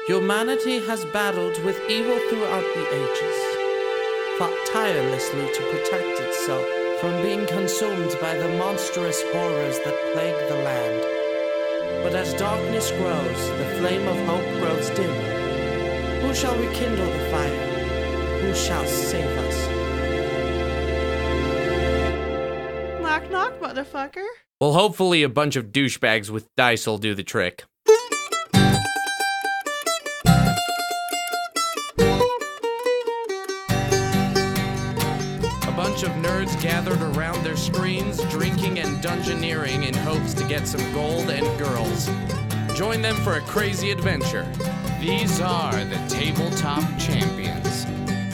Humanity has battled with evil throughout the ages, fought tirelessly to protect itself from being consumed by the monstrous horrors that plague the land. But as darkness grows, the flame of hope grows dim. Who shall rekindle the fire? Who shall save us? Knock, knock, motherfucker. Well, hopefully a bunch of douchebags with dice will do the trick. A bunch of nerds gathered around their screens, drinking and dungeoneering in hopes to get some gold and girls. Join them for a crazy adventure. These are the Tabletop Champions.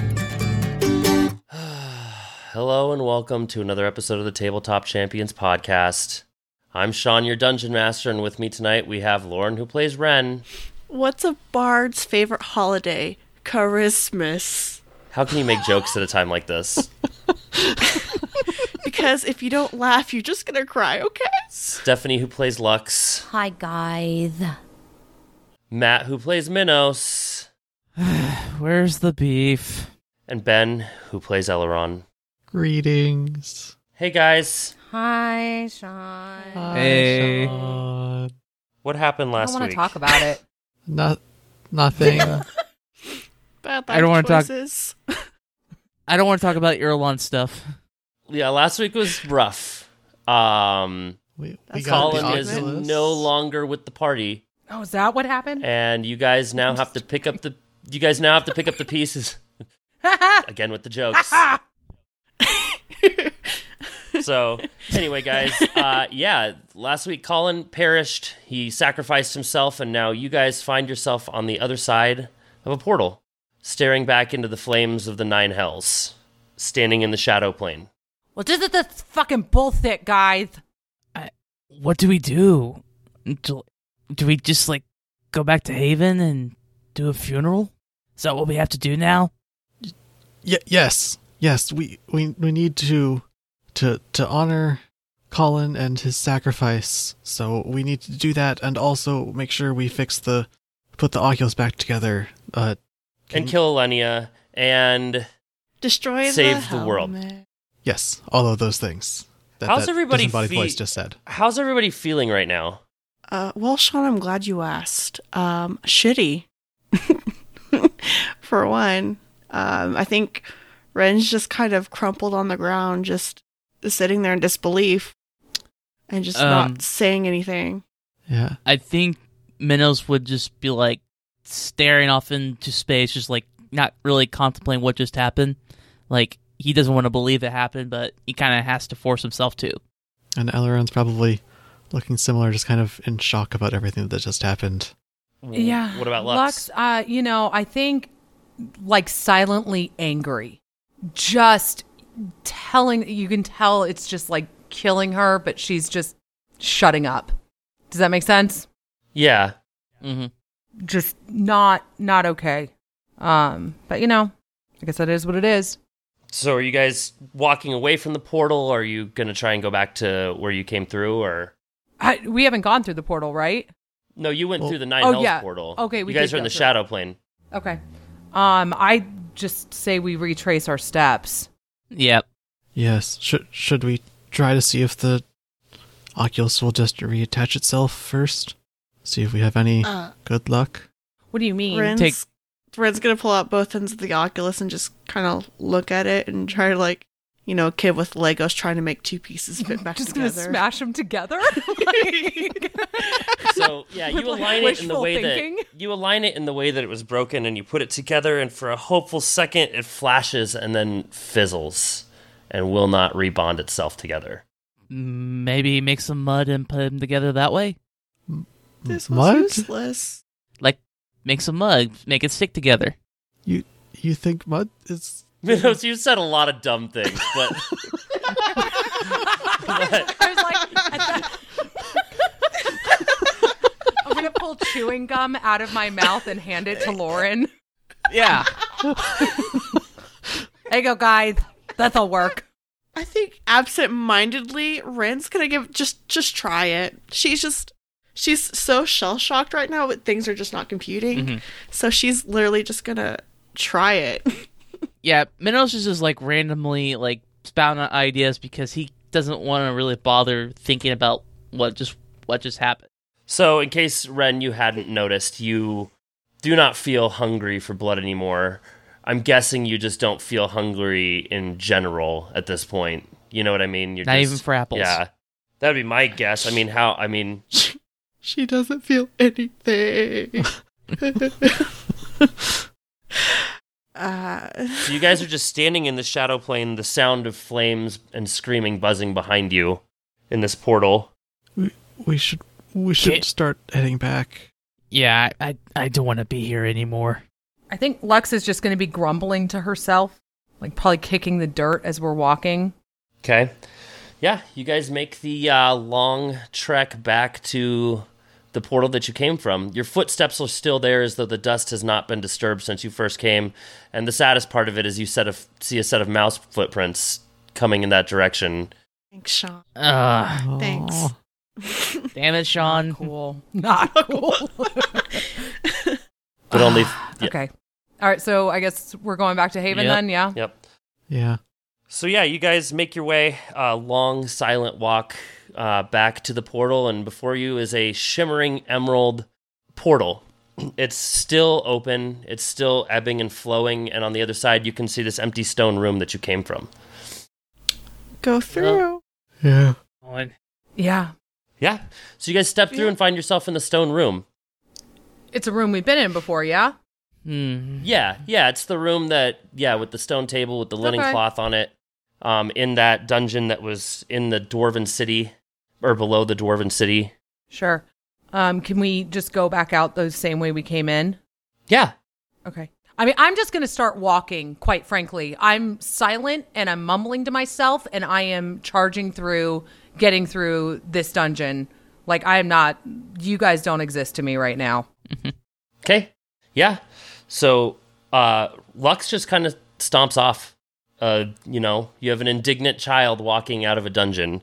Hello and welcome to another episode of the Tabletop Champions podcast. I'm Sean, your Dungeon Master, and with me tonight we have Lauren, who plays Ren. What's a bard's favorite holiday? Christmas. How can you make jokes at a time like this? Because if you don't laugh, you're just gonna cry, okay? Stephanie, who plays Lux. Hi, guys. Matt, who plays Minos. Where's the beef? And Ben, who plays Elrond. Greetings. Hey, guys. Hi, Sean. Hey. Sean. What happened I last don't want week? to talk about it. Nothing. Bad life I don't wanna talk- choices. I don't want to talk about Irulan stuff. Yeah, last week was rough. we That's got Colin the is Oculus. no longer with the party, Oh, is that what happened? and you guys now have to pick up the pieces. Again with the jokes. So, anyway, guys, last week Colin perished. He sacrificed himself, and now you guys find yourself on the other side of a portal, staring back into the flames of the Nine Hells, standing in the shadow plane. Well, this is this fucking bullshit, guys. What do we do? Do we just, go back to Haven and do a funeral? Is that what we have to do now? Yes. We need to honor Colin and his sacrifice. So we need to do that, and also make sure we put the Oculus back together. And kill Elenia, and Destroy Save the the world. helmet. Yes, all of those things. How's that everybody disembodied voice just said. How's everybody feeling right now? Well, Sean, I'm glad you asked. Shitty. For one. I think Ren's just kind of crumpled on the ground, just sitting there in disbelief and just not saying anything. Yeah. I think Minos would just be, staring off into space, just, not really contemplating what just happened. He doesn't want to believe it happened, but he kind of has to force himself to. And Elrond's probably looking similar, just kind of in shock about everything that just happened. Yeah. What about Lux? I think, silently angry. Just you can tell it's just, killing her, but she's just shutting up. Does that make sense? Yeah. Mm-hmm. Just not okay. But, I guess that is what it is. So are you guys walking away from the portal, or are you going to try and go back to where you came through, or? We haven't gone through the portal, right? No, you went through the Nine Oh, Hells yeah. portal. Okay, we You guys did are in go the through. shadow plane. Okay. I just say we retrace our steps. Yep. Yes. Should we try to see if the Oculus will just reattach itself first? See if we have any good luck? What do you mean? Ren's gonna pull out both ends of the Oculus and just kind of look at it and try to, a kid with Legos trying to make two pieces fit back Just together. gonna smash them together? So yeah, you With, align it in the wishful way thinking? that it was broken, and you put it together, and for a hopeful second, it flashes and then fizzles, and will not rebond itself together. Maybe make some mud and put them together that way? This was Mud? useless. Make some mud, make it stick together. You think mud is... Minos, you said a lot of dumb things, but I was I'm gonna pull chewing gum out of my mouth and hand it to Lauren. Yeah. There you go, guys. That'll work. I think absent-mindedly, Ren's gonna just try it. She's she's so shell-shocked right now, but things are just not computing. So she's literally just gonna try it. Yeah, Minos is just like randomly like spouting out ideas because he doesn't want to really bother thinking about what just happened. So, in case, Ren, you hadn't noticed, you do not feel hungry for blood anymore. I'm guessing you just don't feel hungry in general at this point. You know what I mean? You're Not just, even for apples. Yeah, that would be my guess. I mean, She doesn't feel anything. So you guys are just standing in the shadow plane, the sound of flames and screaming buzzing behind you in this portal. We should start heading back. Yeah, I don't want to be here anymore. I think Lux is just going to be grumbling to herself, like probably kicking the dirt as we're walking. Okay. Yeah, you guys make the long trek back to the portal that you came from. Your footsteps are still there as though the dust has not been disturbed since you first came. And the saddest part of it is you see a set of mouse footprints coming in that direction. Thanks, Sean. Thanks. Damn it, Sean. Cool. Not cool. But only... Yeah. Okay. All right, so I guess we're going back to Haven Yep. then, yeah? Yep. Yeah. So yeah, you guys make your way, long, silent walk back to the portal, and before you is a shimmering emerald portal. It's still open, it's still ebbing and flowing, and on the other side you can see this empty stone room that you came from. Go through. Yeah. Yeah. Yeah, so you guys step through and find yourself in the stone room. It's a room we've been in before, yeah? Yeah, it's the room that, with the stone table with the linen Okay. cloth on it, in that dungeon that was in the Dwarven City, or below the Dwarven City. Sure. Can we just go back out the same way we came in? Yeah. Okay. I mean, I'm just going to start walking, quite frankly. I'm silent and I'm mumbling to myself and I am charging through, getting through this dungeon. Like, I am not, you guys don't exist to me right now. Okay. Yeah. So, Lux just kind of stomps off. You have an indignant child walking out of a dungeon.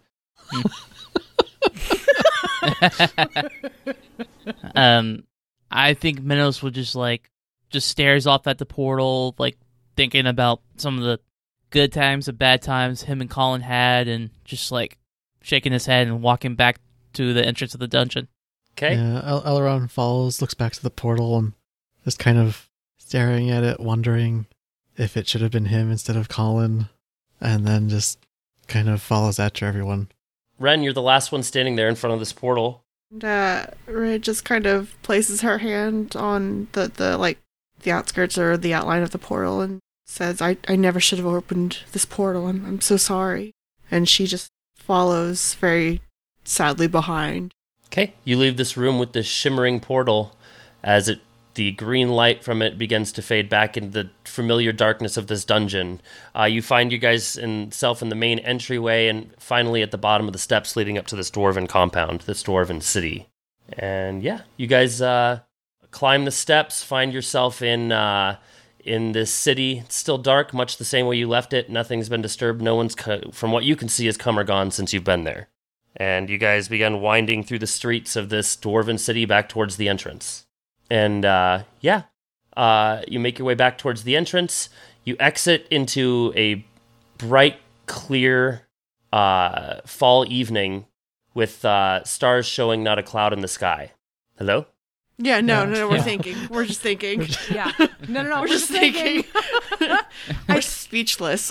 I think Minos would just stares off at the portal, like thinking about some of the good times, the bad times him and Colin had, and just like shaking his head and walking back to the entrance of the dungeon. Okay. Yeah, Elrond follows, looks back to the portal, and just kind of staring at it, wondering if it should have been him instead of Colin, and then just kind of follows after everyone. Ren, you're the last one standing there in front of this portal. And Ray just kind of places her hand on the outskirts or the outline of the portal and says, I never should have opened this portal. I'm so sorry. And she just follows very sadly behind. Okay. You leave this room with this shimmering portal as the green light from it begins to fade back into the familiar darkness of this dungeon. You find you guys in the main entryway and finally at the bottom of the steps leading up to this dwarven compound, this dwarven city. And yeah, you guys climb the steps, find yourself in this city. It's still dark, much the same way you left it. Nothing's been disturbed. No one's, from what you can see, has come or gone since you've been there. And you guys begin winding through the streets of this dwarven city back towards the entrance. And you make your way back towards the entrance. You exit into a bright, clear fall evening with stars showing not a cloud in the sky. Hello? Yeah, no, we're thinking. We're just thinking. Yeah. No, We're just thinking. We're speechless.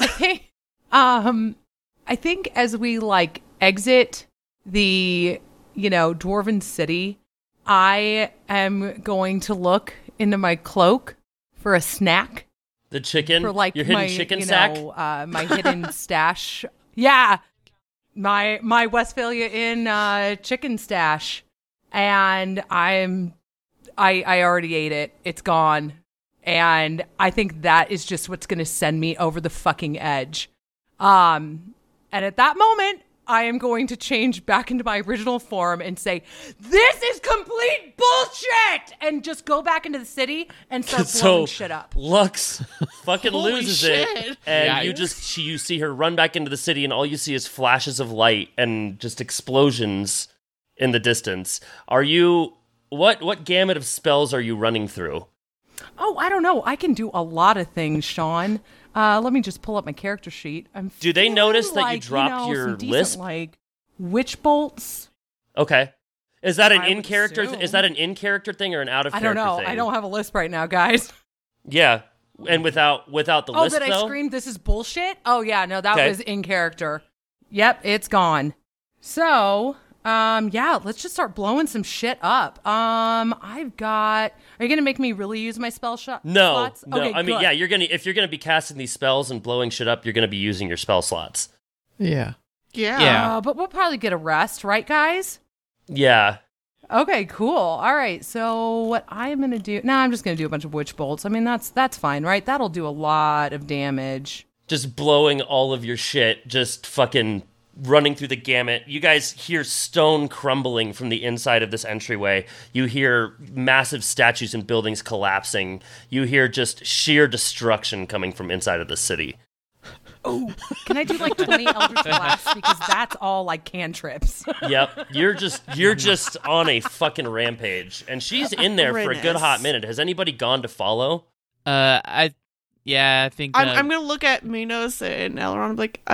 I think as we exit the, dwarven city, I am going to look into my cloak for a snack. The chicken? For your hidden my, chicken sack? My hidden stash. Yeah. My Westphalia Inn chicken stash. And I already ate it. It's gone. And I think that is just what's going to send me over the fucking edge. And at that moment, I am going to change back into my original form and say, this is complete bullshit! And just go back into the city and start blowing shit up. Lux fucking Holy loses shit. it. And Yeah. you see her run back into the city and all you see is flashes of light and just explosions in the distance. Are you what gamut of spells are you running through? Oh, I don't know. I can do a lot of things, Sean. Let me just pull up my character sheet. Do they notice that you like, dropped your some decent, lisp? like witch bolts. Okay. Is that an I would in-character assume. Is that an in-character thing or an out-of-character I don't know. thing? I don't have a lisp right now, guys. Yeah. And without the Oh, lisp, that I though? screamed, "This is bullshit"? Oh, yeah, no, that Okay. was in character. Yep, it's gone. So, yeah, let's just start blowing some shit up. I've got... Are you going to make me really use my spell No, slots? no. Okay, I mean, good. yeah, if you're gonna be casting these spells and blowing shit up, you're gonna be using your spell slots. Yeah. Yeah. Yeah. But we'll probably get a rest, right, guys? Yeah. Okay, cool. All right, so what I'm going to do... No, I'm just going to do a bunch of witch bolts. I mean, that's fine, right? That'll do a lot of damage. Just blowing all of your shit, just fucking running through the gamut. You guys hear stone crumbling from the inside of this entryway. You hear massive statues and buildings collapsing. You hear just sheer destruction coming from inside of the city. Oh, can I do like 20 Eldritch Blasts? Because that's all like cantrips. Yep, you're just on a fucking rampage, and she's in there for a good hot minute. Has anybody gone to follow? I think I'm gonna look at Minos and Elrond and be like,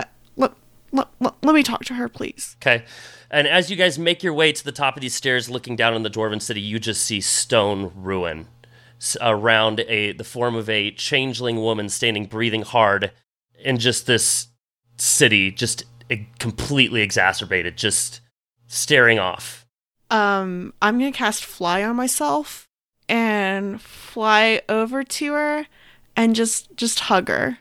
let me talk to her, please. Okay. And as you guys make your way to the top of these stairs, looking down on the Dwarven city, you just see stone ruin around the form of a changeling woman standing, breathing hard, in just this city, just completely exacerbated, just staring off. I'm gonna cast Fly on myself and fly over to her and just hug her.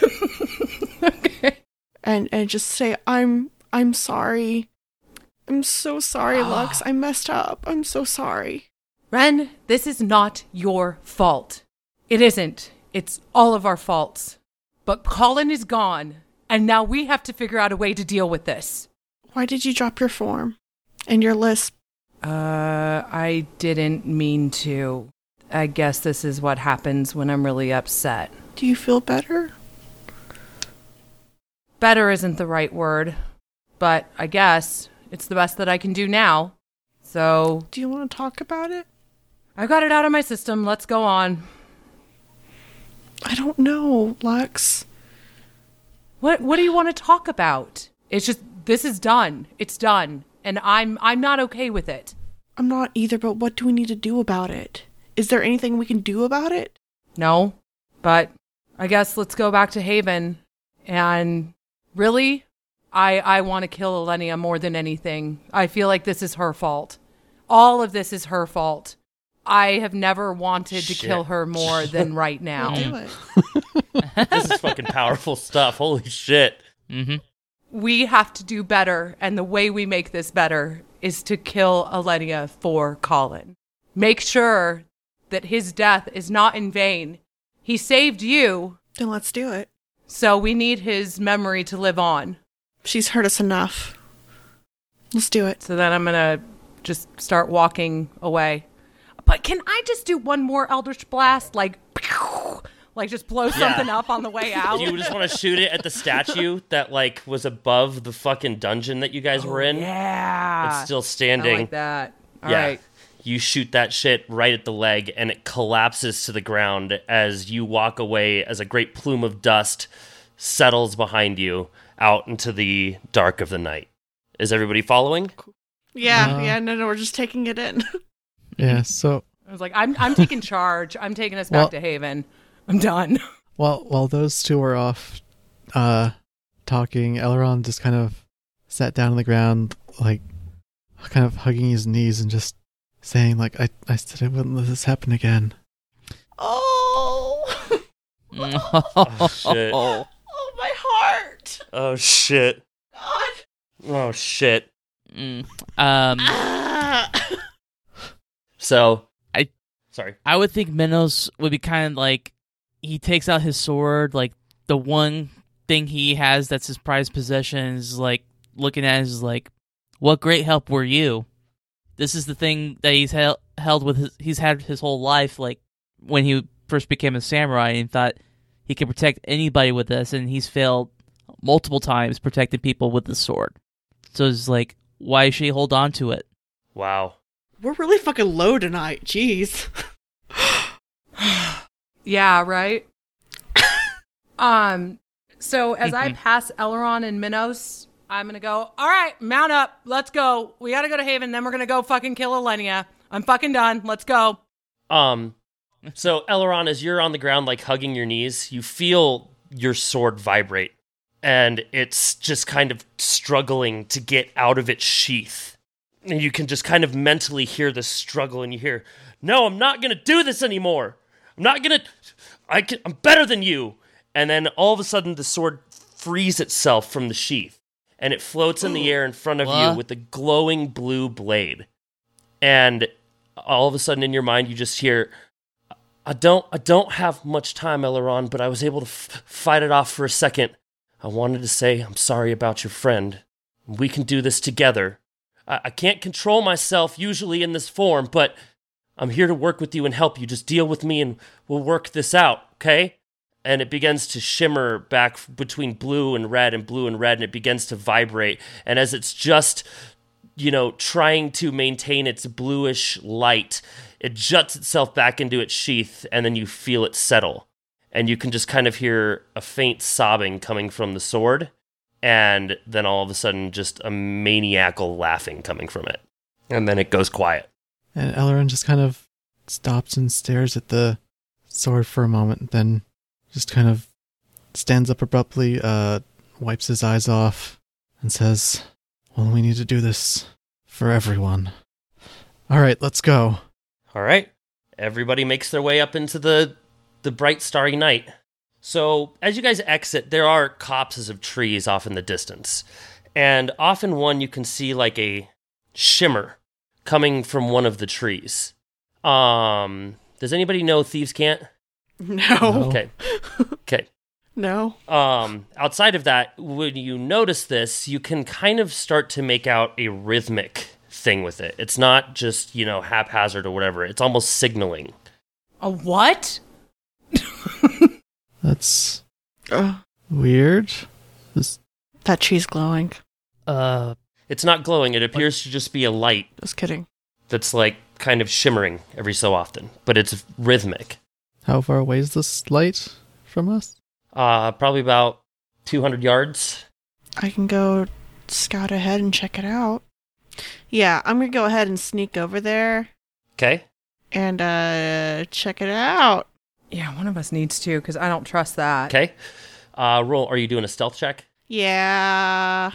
Okay. And just say, I'm sorry. I'm so sorry, Lux. I messed up. I'm so sorry. Ren, this is not your fault. It isn't. It's all of our faults. But Colin is gone, and now we have to figure out a way to deal with this. Why did you drop your form and your lisp? I didn't mean to. I guess this is what happens when I'm really upset. Do you feel better? Better isn't the right word, but I guess it's the best that I can do now. So, Do you want to talk about it? I got it out of my system. Let's go on. I don't know, Lux. What do you want to talk about? It's just this is done. It's done. And I'm not okay with it. I'm not either, but what do we need to do about it? Is there anything we can do about it? No. But I guess let's go back to Haven. And really, I want to kill Elenia more than anything. I feel like this is her fault. All of this is her fault. I have never wanted to kill her more than right now. We'll do it. This is fucking powerful stuff. Holy shit. Mm-hmm. We have to do better, and the way we make this better is to kill Elenia for Colin. Make sure that his death is not in vain. He saved you, Then let's do it. so we need his memory to live on. She's hurt us enough. Let's do it. So then I'm going to just start walking away. But can I just do one more Eldritch Blast? Like just blow something up on the way out? Do you just want to shoot it at the statue that, like, was above the fucking dungeon that you guys were in? Yeah. It's still I standing. like that. All Yeah. right. You shoot that shit right at the leg, and it collapses to the ground as you walk away as a great plume of dust settles behind you out into the dark of the night. Is everybody following? Yeah, no, we're just taking it in. Yeah, so I was like, I'm taking charge. I'm taking us back to Haven. I'm done. while those two were off talking, Elrond just kind of sat down on the ground, like kind of hugging his knees and just saying, like, I said I wouldn't let this happen again. Oh, Oh, shit. oh, my heart. Oh, shit. God. Oh, shit. Ah. So, I- Sorry. I would think Minos would be kind of like, he takes out his sword, like the one thing he has that's his prized possession is like looking at it is like, what great help were you? This is the thing that he's held with he's had his whole life, like when he first became a samurai and thought he could protect anybody with this, and he's failed multiple times protecting people with the sword. So it's like, why should he hold on to it? Wow. We're really fucking low tonight. Jeez. Yeah, right? So as I pass Elrond and Minos, I'm gonna go, all right, mount up, let's go. We gotta go to Haven, then we're gonna go fucking kill Elenia. I'm fucking done. Let's go. So Elrond, as you're on the ground, like hugging your knees, you feel your sword vibrate, and it's just kind of struggling to get out of its sheath. And you can just kind of mentally hear the struggle, and you hear, "No, I'm not gonna do this anymore. I'm not gonna. I'm better than you." And then all of a sudden, the sword frees itself from the sheath, and it floats in the air in front of you with a glowing blue blade. And all of a sudden, in your mind, you just hear, I don't have much time, Elrond, but I was able to fight it off for a second. I wanted to say I'm sorry about your friend. We can do this together. I can't control myself usually in this form, but I'm here to work with you and help you. Just deal with me and we'll work this out, okay? And it begins to shimmer back between blue and red, and it begins to vibrate. And as it's just, trying to maintain its bluish light, it juts itself back into its sheath, and then you feel it settle. And you can just kind of hear a faint sobbing coming from the sword, and then all of a sudden just a maniacal laughing coming from it. And then it goes quiet. And Elrond just kind of stops and stares at the sword for a moment, then just kind of stands up abruptly, wipes his eyes off, and says, "Well, we need to do this for everyone. All right, let's go." All right. Everybody makes their way up into the bright starry night. So as you guys exit, there are copses of trees off in the distance. And off in one, you can see like a shimmer coming from one of the trees. Does anybody know Thieves' Cant? No. Okay. No. Outside of that, when you notice this, you can kind of start to make out a rhythmic thing with it. It's not just, haphazard or whatever. It's almost signaling. A what? That's weird. That tree's glowing. It's not glowing. It appears to just be a light Just kidding. that's like kind of shimmering every so often, but it's rhythmic. How far away is this light from us? Probably about 200 yards. I can go scout ahead and check it out. Yeah, I'm gonna go ahead and sneak over there Okay. and check it out. Yeah, one of us needs to, because I don't trust that. Okay. Roll. Are you doing a stealth check? Yeah.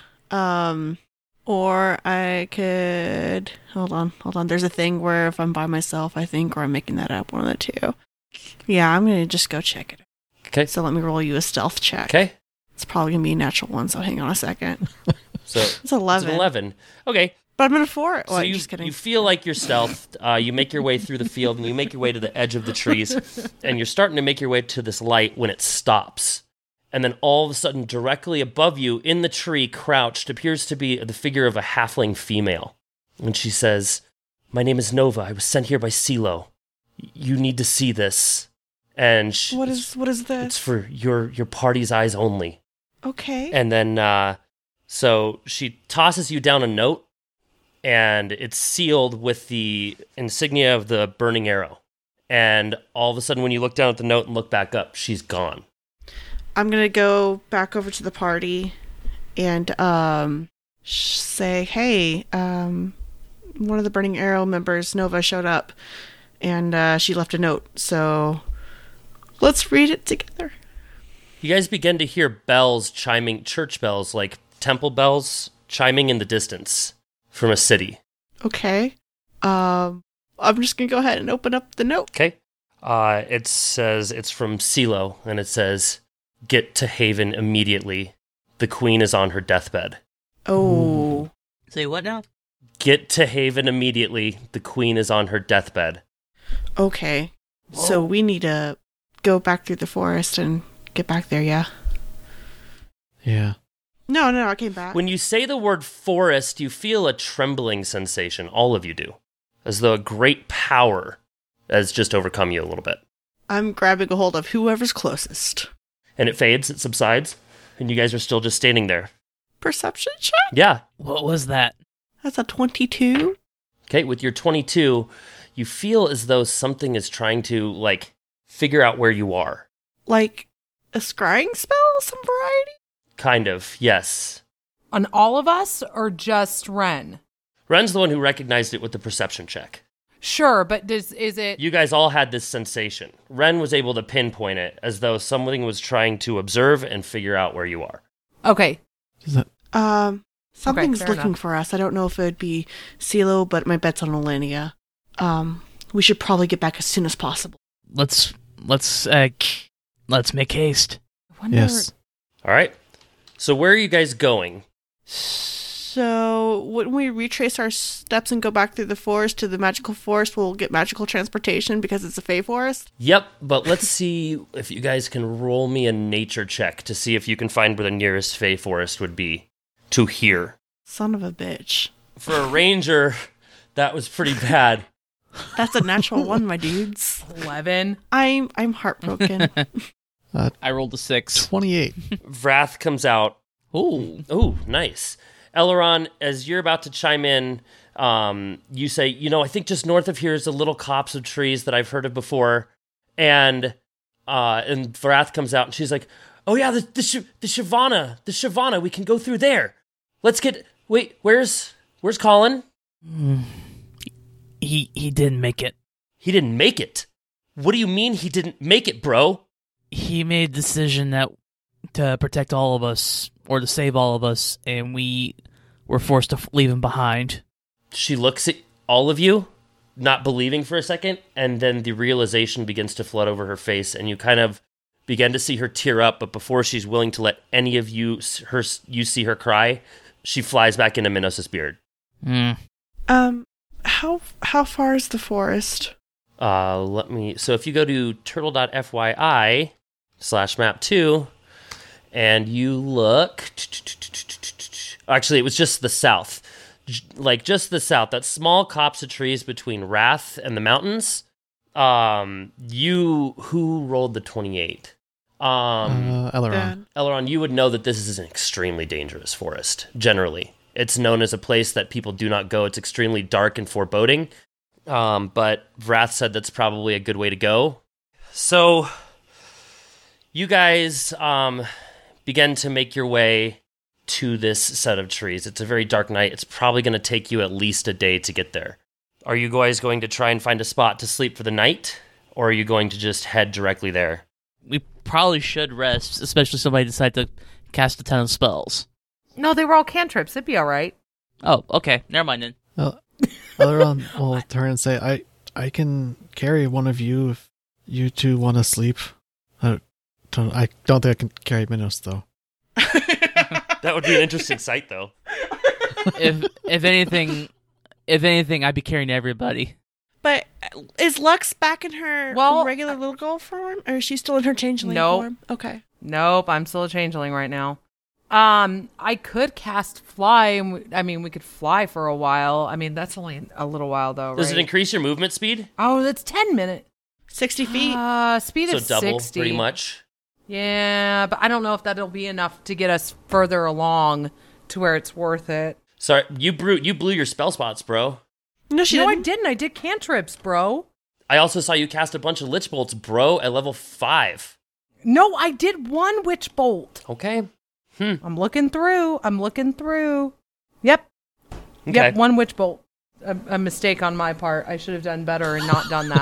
Or I could hold on. There's a thing where if I'm by myself, I think, or I'm making that up, one of the two. Yeah, I'm gonna just go check it. Okay. So let me roll you a stealth check. Okay. It's probably gonna be a natural one, so hang on a second. So It's 11. It's an 11. Okay. But I'm gonna 4. So Just kidding. you feel like you're stealthed. You make your way through the field, and you make your way to the edge of the trees, and you're starting to make your way to this light when it stops. And then all of a sudden, directly above you, in the tree, crouched, appears to be the figure of a halfling female. And she says, "My name is Nova. I was sent here by CeeLo. You need to see this." And What is this? It's for your party's eyes only. Okay. And then, so she tosses you down a note, and it's sealed with the insignia of the burning arrow. And all of a sudden, when you look down at the note and look back up, she's gone. I'm gonna go back over to the party and say, "Hey, one of the Burning Arrow members, Nova, showed up, and she left a note. So let's read it together." You guys begin to hear bells chiming, church bells, like temple bells, chiming in the distance from a city. Okay. I'm just gonna go ahead and open up the note. Okay. It says it's from CeeLo, and it says, "Get to Haven immediately. The queen is on her deathbed." Oh. Say what now? Get to Haven immediately. The queen is on her deathbed. Okay. So we need to go back through the forest and get back there, yeah? Yeah. No, I came back. When you say the word forest, you feel a trembling sensation. All of you do. As though a great power has just overcome you a little bit. I'm grabbing a hold of whoever's closest. And it fades, it subsides, and you guys are still just standing there. Perception check? Yeah. What was that? That's a 22. Okay, with your 22, you feel as though something is trying to, like, figure out where you are. Like a scrying spell, some variety? Kind of, yes. On all of us or just Ren? Ren's the one who recognized it with the perception check. Sure, but is it... You guys all had this sensation. Ren was able to pinpoint it as though something was trying to observe and figure out where you are. Okay. Does that Something's fair looking enough. for us. I don't know if it would be CeeLo, but my bet's on Olenia. We should probably get back as soon as possible. Let's make haste. I wonder... Yes. All right. So where are you guys going? So, wouldn't we retrace our steps and go back through the forest to the magical forest? We'll get magical transportation because it's a Fey forest? Yep, but let's see if you guys can roll me a nature check to see if you can find where the nearest Fey forest would be to here. Son of a bitch. For a ranger, that was pretty bad. That's a natural one, my dudes. 11. I'm heartbroken. I rolled a 6. 28. Vrath comes out. Ooh. Ooh, nice. Elleron, as you're about to chime in, you say, I think just north of here is a little copse of trees that I've heard of before. And Vrath comes out and she's like, oh yeah, the Shavana, we can go through there. Wait, where's Colin? He didn't make it. He didn't make it. What do you mean he didn't make it, bro? He made a decision that to protect all of us, or to save all of us, and we were forced to leave him behind. She looks at all of you, not believing for a second, and then the realization begins to flood over her face, and you kind of begin to see her tear up, but before she's willing to let any of you see her cry, she flies back into Minos' beard. How far is the forest? So if you go to turtle.fyi/map2, and you look, actually it was just the south, just the south, that small copse of trees between Wrath and the mountains. Who rolled the 28? Elleron. Dan. Elleron, you would know that this is an extremely dangerous forest, generally. It's known as a place that people do not go. It's extremely dark and foreboding. But Wrath said that's probably a good way to go. So, you guys begin to make your way to this set of trees. It's a very dark night. It's probably going to take you at least a day to get there. Are you guys going to try and find a spot to sleep for the night? Or are you going to just head directly there? We probably should rest, especially if somebody decide to cast a ton of spells. No, they were all cantrips. It'd be all right. Oh, okay. Never mind then. Elleron will turn and say, I can carry one of you if you two want to sleep. I don't think I can carry Minos, though. That would be an interesting sight, though. If anything, I'd be carrying everybody. But is Lux back in her Well, regular little girl form? Or is she still in her changeling Nope. form? Okay. Nope, I'm still a changeling right now. I could cast fly, and we could fly for a while. I mean, that's only a little while, though, right? Does it increase your movement speed? Oh, that's 10 minutes. 60 feet. Speed So is double, 60. pretty much. Yeah, but I don't know if that'll be enough to get us further along to where it's worth it. Sorry, you blew your spell spots, bro. No, she No, I didn't. didn't. I did cantrips, bro. I also saw you cast a bunch of Lich Bolts, bro, at level 5. No, I did one witch bolt. Okay. I'm looking through. Yep. Okay. Yep, one witch bolt. A mistake on my part. I should have done better and not done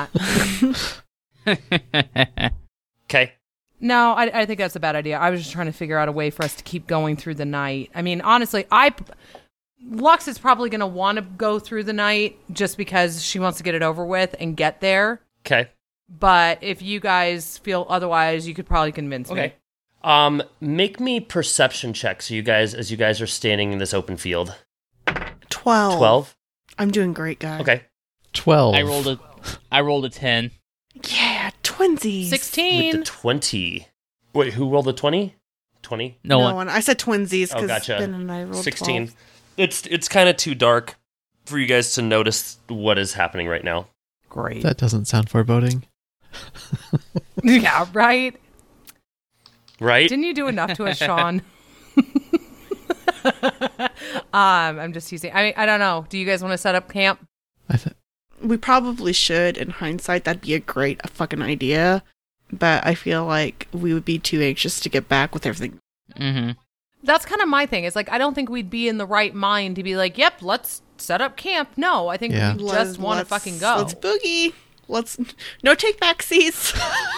that. Okay. No, I think that's a bad idea. I was just trying to figure out a way for us to keep going through the night. I mean, honestly, Lux is probably going to want to go through the night just because she wants to get it over with and get there. Okay. But if you guys feel otherwise, you could probably convince me. Okay. Make me perception checks, as you guys are standing in this open field. 12. 12? I'm doing great, guys. Okay. 12. I rolled a 10. Yeah, twinsies. 16. With the 20. Wait, who rolled the 20? 20? No No one. one. I said twinsies Oh, because gotcha. Ben and I rolled 16. 12. It's kind of too dark for you guys to notice what is happening right now. Great. That doesn't sound foreboding. Yeah, right? Right? Didn't you do enough to us, Sean? I'm just teasing. I don't know. Do you guys want to set up camp? We probably should, in hindsight, that'd be a great fucking idea. But I feel like we would be too anxious to get back with everything. Mm-hmm. That's kind of my thing. It's like, I don't think we'd be in the right mind to be like, yep, let's set up camp. No, I think we just want to fucking go. Let's boogie. No take back seats.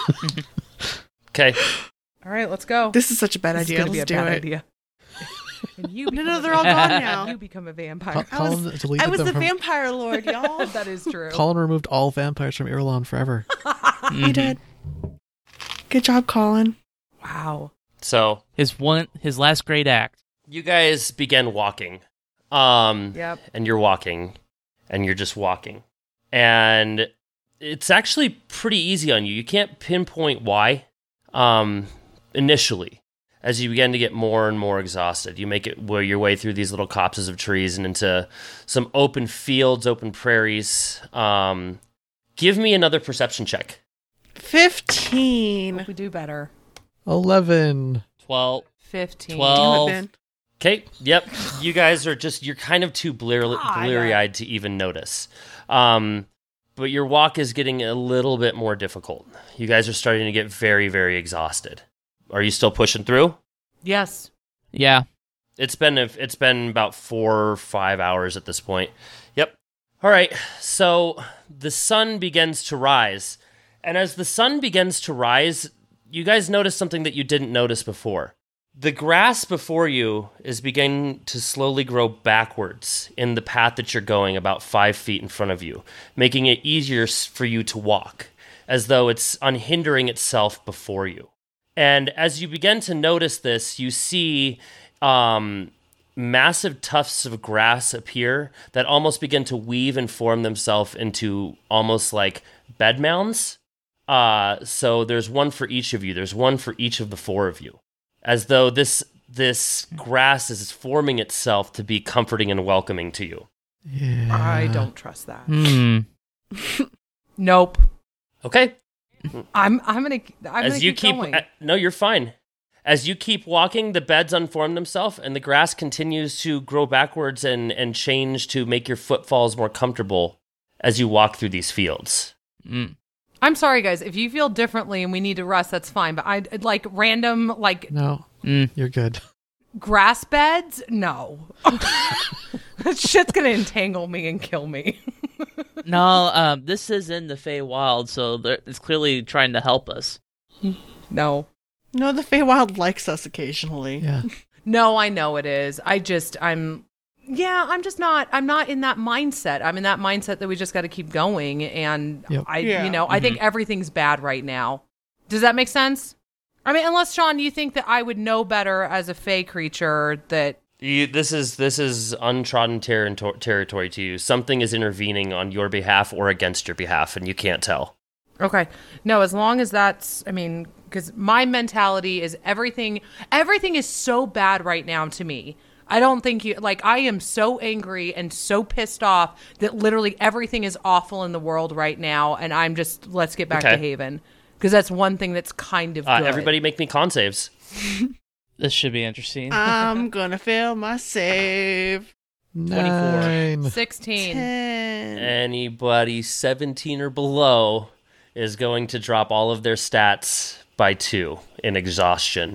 Okay. All right, let's go. This is such a bad idea. It's Let's gonna do be a bad it. idea. And you No, they're all gone now. You become a vampire. Colin deleted I was them the from- vampire lord, y'all. That is true. Colin removed all vampires from Irulan forever. He did. Good job, Colin. Wow. So His last great act. you guys begin walking. Yep. And you're walking. And you're just walking. And it's actually pretty easy on you. You can't pinpoint why. Initially. As you begin to get more and more exhausted, you make your way through these little copses of trees and into some open fields, open prairies. Give me another perception check. 15. Hope we do better. 11. 12. 15. 12. Damn it, Ben. Okay, yep. You guys are you're kind of too bleary-eyed to even notice. But your walk is getting a little bit more difficult. You guys are starting to get very, very exhausted. Are you still pushing through? Yes. Yeah. It's been about 4 or 5 hours at this point. Yep. All right. So the sun begins to rise, and as the sun begins to rise, you guys notice something that you didn't notice before. The grass before you is beginning to slowly grow backwards in the path that you're going, about 5 feet in front of you, making it easier for you to walk, as though it's unhindering itself before you. And as you begin to notice this, you see massive tufts of grass appear that almost begin to weave and form themselves into almost like bed mounds. So there's one for each of you. There's one for each of the 4 of you. As though this grass is forming itself to be comforting and welcoming to you. Yeah. I don't trust that. Nope. Okay. I'm gonna keep going. No, you're fine. As you keep walking, the beds unform themselves, and the grass continues to grow backwards and change to make your footfalls more comfortable as you walk through these fields. I'm sorry, guys. If you feel differently and we need to rest, that's fine. But I like random No, you're good. grass beds. No, that shit's gonna entangle me and kill me. No, this is in the Feywild, so it's clearly trying to help us. No. No, the Feywild likes us occasionally. Yeah. No, I know it is. I'm not in that mindset. I'm in that mindset that we just got to keep going. And Yep. I think everything's bad right now. Does that make sense? I mean, unless Sean, you think that I would know better as a Fey creature that. This is untrodden territory to you. Something is intervening on your behalf or against your behalf, and you can't tell. Okay. No, as long as that's, because my mentality is everything is so bad right now to me. I don't think I am so angry and so pissed off that literally everything is awful in the world right now. And I'm just, let's get back to Haven. Because that's one thing that's kind of good. Everybody make me con saves. This should be interesting. I'm gonna fail my save. 9. 16. 10. Anybody 17 or below is going to drop all of their stats by 2 in exhaustion.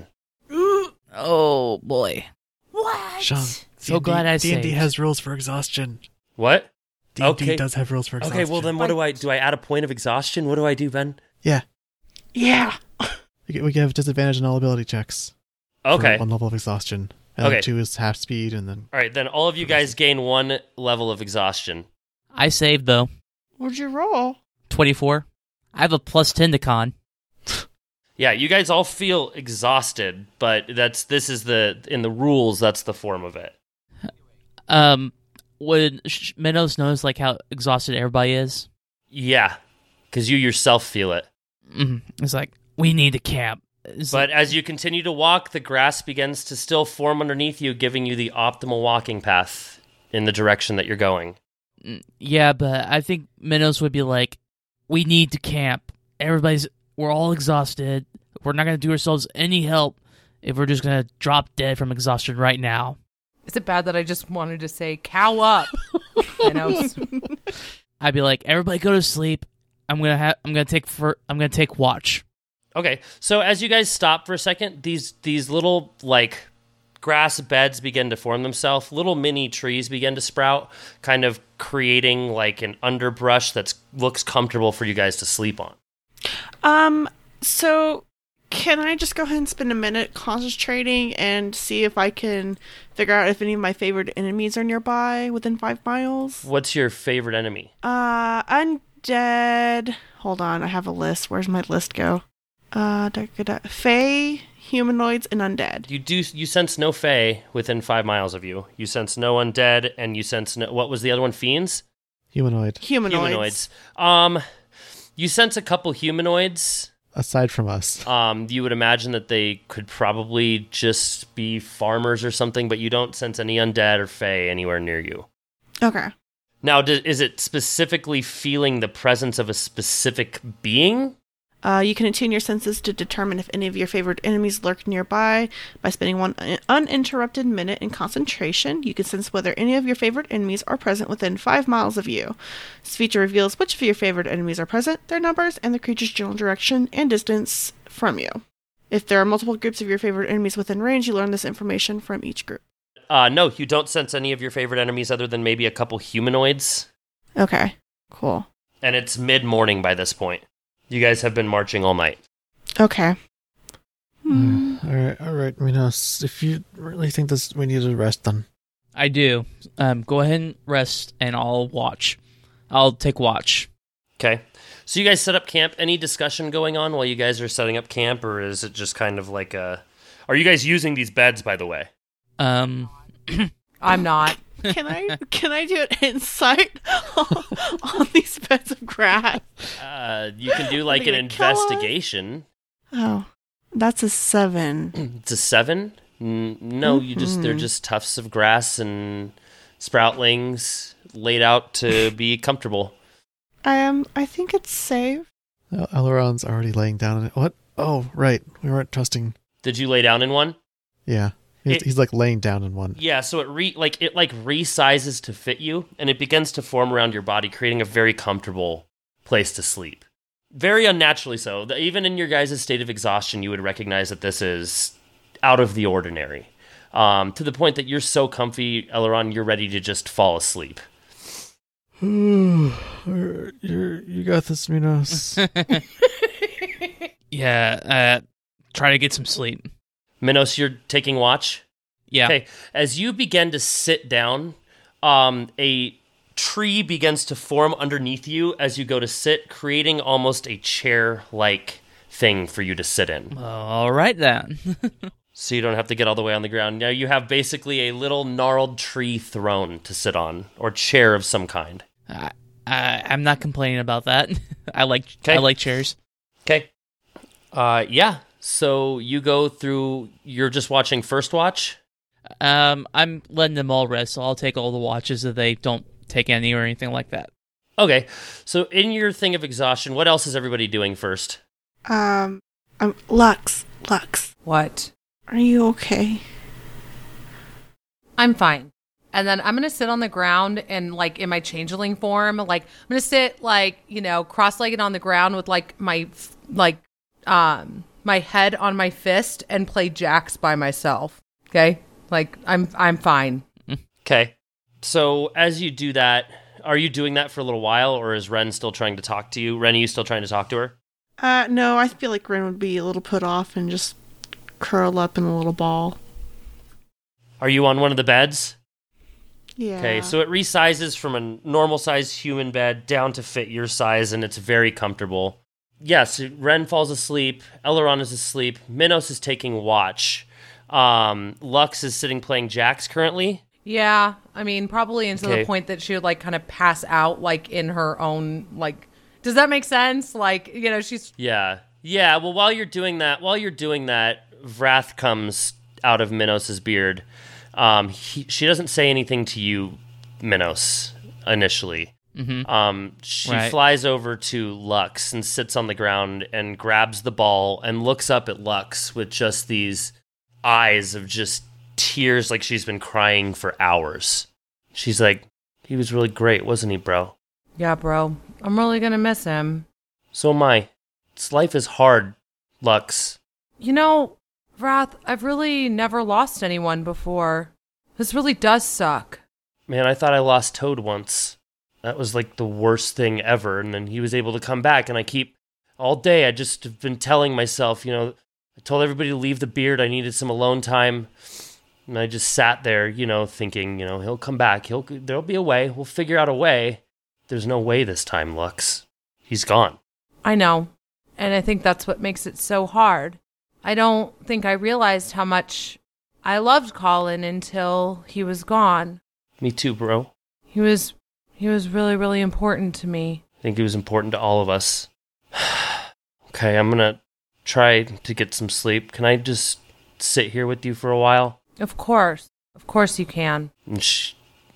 Oh, boy. What? Sean, So glad I D&D saved. has rules for exhaustion. What? D&D Okay. does have rules for exhaustion. Okay, well then what do I add a point of exhaustion? What do I do, Ben? Yeah. Yeah. We have disadvantage on all ability checks. Okay. For 1 level of exhaustion. And Okay. then 2 is half speed, and then... All right, then all of you guys gain 1 level of exhaustion. I saved, though. What'd you roll? 24. I have a plus 10 to con. Yeah, you guys all feel exhausted, but in the rules, that's the form of it. Would Minos knows, how exhausted everybody is? Yeah, because you yourself feel it. It's like, we need to camp. But as you continue to walk, the grass begins to still form underneath you, giving you the optimal walking path in the direction that you're going. Yeah, but I think Minos would be like, we need to camp. We're all exhausted. We're not going to do ourselves any help if we're just going to drop dead from exhaustion right now. Is it bad that I just wanted to say, cow up? I'd be like, everybody go to sleep. I'm gonna take watch. Okay, so as you guys stop for a second, these little like grass beds begin to form themselves. Little mini trees begin to sprout, kind of creating like an underbrush that looks comfortable for you guys to sleep on. So can I just go ahead and spend a minute concentrating and see if I can figure out if any of my favorite enemies are nearby within 5 miles? What's your favorite enemy? Undead. Hold on, I have a list. Where's my list go? Fae, humanoids, and undead. You sense no Fae within 5 miles of you. You sense no undead, and you sense no. What was the other one? Fiends. Humanoid. Humanoids. You sense a couple humanoids. Aside from us. You would imagine that they could probably just be farmers or something, but you don't sense any undead or Fae anywhere near you. Okay. Now, is it specifically feeling the presence of a specific being? You can attune your senses to determine if any of your favorite enemies lurk nearby. By spending 1 uninterrupted minute in concentration, you can sense whether any of your favorite enemies are present within 5 miles of you. This feature reveals which of your favorite enemies are present, their numbers, and the creature's general direction and distance from you. If there are multiple groups of your favorite enemies within range, you learn this information from each group. No, you don't sense any of your favorite enemies other than maybe a couple humanoids. Okay, cool. And it's mid-morning by this point. You guys have been marching all night. Okay. All right, Minos. If you really think we need to rest, then I do. Go ahead and rest, and I'll watch. I'll take watch. Okay. So you guys set up camp. Any discussion going on while you guys are setting up camp, or is it just kind of like a... Are you guys using these beds, by the way? I'm not. Can I do an insight on these beds of grass? You can do like an investigation. Oh, that's a 7. It's a 7? No, they're just tufts of grass and sproutlings laid out to be comfortable. I think it's safe. Elrond's already laying down in it. What? Oh, right. We weren't trusting. Did you lay down in one? Yeah. He's like laying down in one. Yeah, so it resizes to fit you, and it begins to form around your body, creating a very comfortable place to sleep. Very unnaturally so. Even in your guys' state of exhaustion, you would recognize that this is out of the ordinary. To the point that you're so comfy, Elrond, you're ready to just fall asleep. You got this, Minos. Yeah, try to get some sleep. Minos, you're taking watch? Yeah. Okay, as you begin to sit down, a tree begins to form underneath you as you go to sit, creating almost a chair-like thing for you to sit in. All right, then. So you don't have to get all the way on the ground. Now you have basically a little gnarled tree throne to sit on, or chair of some kind. I'm not complaining about that. I like chairs. Okay. Yeah. So you go through, you're just watching First Watch? I'm letting them all rest, so I'll take all the watches if they don't take any or anything like that. Okay. So in your thing of exhaustion, what else is everybody doing first? Lux. What? Are you okay? I'm fine. And then I'm going to sit on the ground and like in my changeling form, like I'm going to sit like, cross-legged on the ground with like my head on my fist and play jacks by myself. Okay? Like I'm fine. Okay. So as you do that, are you doing that for a little while, or is Ren still trying to talk to you? Ren, are you still trying to talk to her? No, I feel like Ren would be a little put off and just curl up in a little ball. Are you on one of the beds? Yeah. Okay, so it resizes from a normal-sized human bed down to fit your size, and it's very comfortable. Yes, Ren falls asleep, Elrond is asleep, Minos is taking watch. Lux is sitting playing jacks currently. Yeah, I mean, probably until the point that she would like kind of pass out like in her own, like, does that make sense? Like, she's... Yeah, well, while you're doing that, Vrath comes out of Minos' beard. She doesn't say anything to you, Minos, initially. Mm-hmm. She flies over to Lux and sits on the ground and grabs the ball and looks up at Lux with just these eyes of just tears, like she's been crying for hours. She's like, "He was really great, wasn't he, bro?" Yeah, bro. I'm really gonna miss him. So am I. This life is hard, Lux. You know, Wrath, I've really never lost anyone before. This really does suck. Man, I thought I lost Toad once. That was like the worst thing ever. And then he was able to come back, and all day, I just have been telling myself, I told everybody to leave the beard. I needed some alone time. And I just sat there, thinking, he'll come back. There'll be a way. We'll figure out a way. There's no way this time, Lux. He's gone. I know. And I think that's what makes it so hard. I don't think I realized how much I loved Colin until he was gone. Me too, bro. He was really, really important to me. I think he was important to all of us. Okay, I'm gonna try to get some sleep. Can I just sit here with you for a while? Of course. Of course you can. And she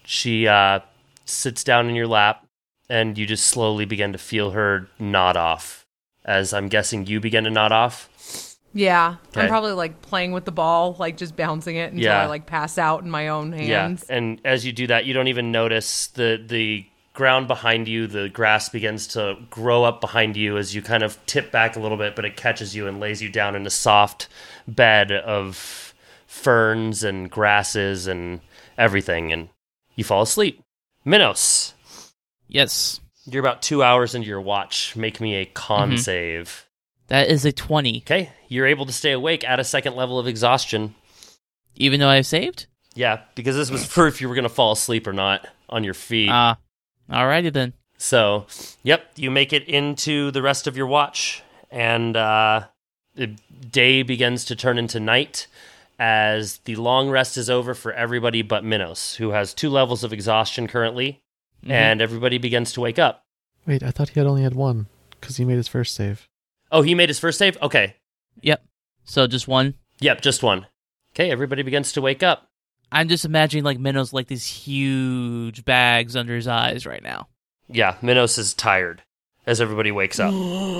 sits down in your lap, and you just slowly begin to feel her nod off, as I'm guessing you begin to nod off. Yeah. Okay. I'm probably like playing with the ball, like just bouncing it until I like pass out in my own hands. Yeah, and as you do that, you don't even notice the ground behind you. The grass begins to grow up behind you as you kind of tip back a little bit, but it catches you and lays you down in a soft bed of ferns and grasses and everything, and you fall asleep. Minos, Yes. you're about 2 hours into your watch. Make me a con save. That is a 20. Okay, you're able to stay awake at a second level of exhaustion. Even though I saved? Yeah, because this was for if you were going to fall asleep or not on your feet. Alrighty then. So, yep, you make it into the rest of your watch, and the day begins to turn into night as the long rest is over for everybody but Minos, who has 2 levels of exhaustion currently, and everybody begins to wake up. Wait, I thought he only had one, because he made his first save. Oh, he made his first save? Okay. Yep. So just one. Yep, just one. Okay, everybody begins to wake up. I'm just imagining like Minos like these huge bags under his eyes right now. Yeah, Minos is tired as everybody wakes up.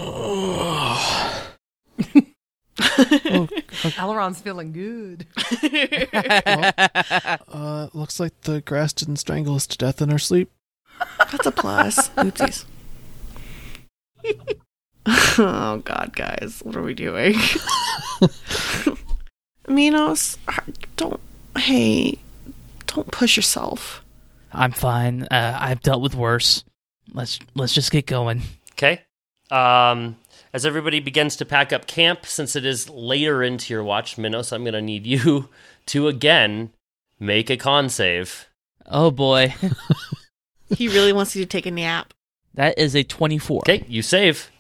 Aileron's feeling good. Looks like the grass didn't strangle us to death in our sleep. That's a plus. Oopsies. Oh God, guys, what are we doing? Minos, don't push yourself. I'm fine. I've dealt with worse. Let's just get going. Okay. As everybody begins to pack up camp, since it is later into your watch, Minos, I'm going to need you to again make a con save. Oh boy. He really wants you to take a nap. That is a 24. Okay, you save.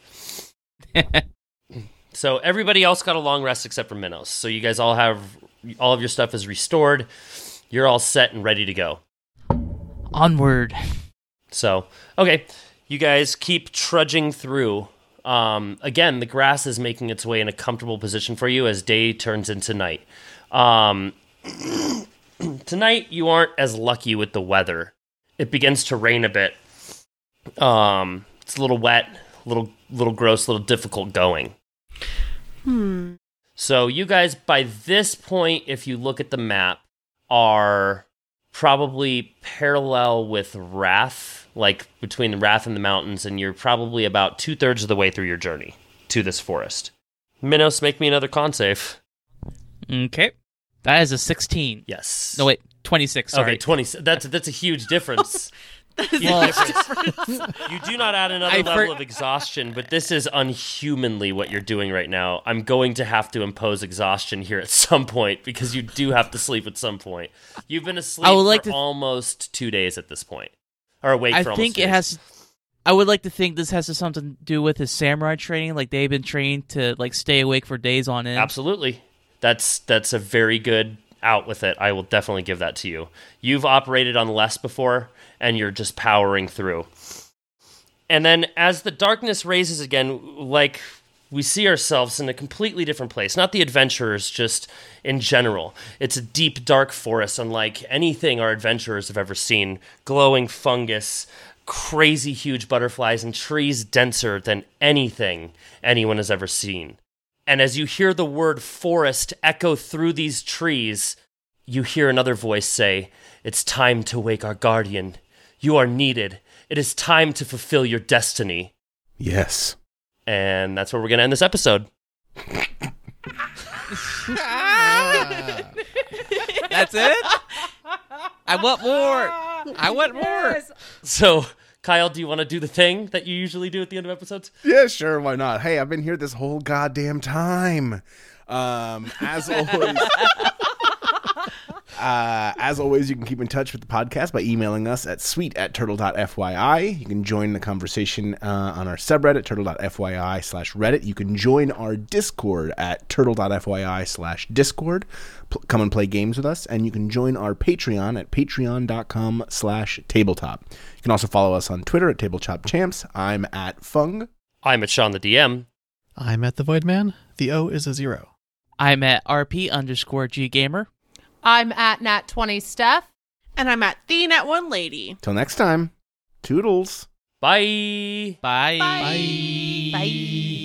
So everybody else got a long rest except for Minos. So you guys all of your stuff is restored. You're all set and ready to go. Onward. So, okay, you guys keep trudging through. Again, the grass is making its way in a comfortable position for you as day turns into night. Tonight, you aren't as lucky with the weather. It begins to rain a bit. It's a little wet, little gross, little difficult going. So you guys, by this point, if you look at the map, are probably parallel with Wrath, like between the Wrath and the mountains, and you're probably about 2/3 of the way through your journey to this forest. Minos, make me another con save. Okay. That is a 16. Yes. No, wait. 26, sorry. Okay, 20. That's a huge difference. You do not add another level of exhaustion, but this is unhumanly what you're doing right now. I'm going to have to impose exhaustion here at some point because you do have to sleep at some point. You've been asleep for almost 2 days at this point. Or awake for almost 2 days. I would like to think this has something to do with his samurai training. Like they've been trained to like stay awake for days on end. Absolutely. That's a very good out with it. I will definitely give that to you. You've operated on less before, and you're just powering through. And then as the darkness raises again, like we see ourselves in a completely different place. Not the adventurers, just in general. It's a deep, dark forest, unlike anything our adventurers have ever seen. Glowing fungus, crazy huge butterflies, and trees denser than anything anyone has ever seen. And as you hear the word forest echo through these trees, you hear another voice say, "It's time to wake our guardian. You are needed. it is time to fulfill your destiny. Yes. And that's where we're going to end this episode. That's it? I want more. I want more. So, Kyle, do you want to do the thing that you usually do at the end of episodes? Yeah, sure. Why not? Hey, I've been here this whole goddamn time. As always, you can keep in touch with the podcast by emailing us at sweet@turtle.fyi. You can join the conversation on our subreddit, turtle.fyi/reddit. You can join our Discord at turtle.fyi/discord. Come and play games with us. And you can join our Patreon at patreon.com/tabletop. You can also follow us on Twitter at tabletopchamps. I'm at Fung. I'm at Sean the DM. I'm at the Void Man. The O is a 0. I'm at RP_GGamer. I'm at Nat20Steph. And I'm at the Net1Lady. Till next time, toodles. Bye. Bye. Bye. Bye.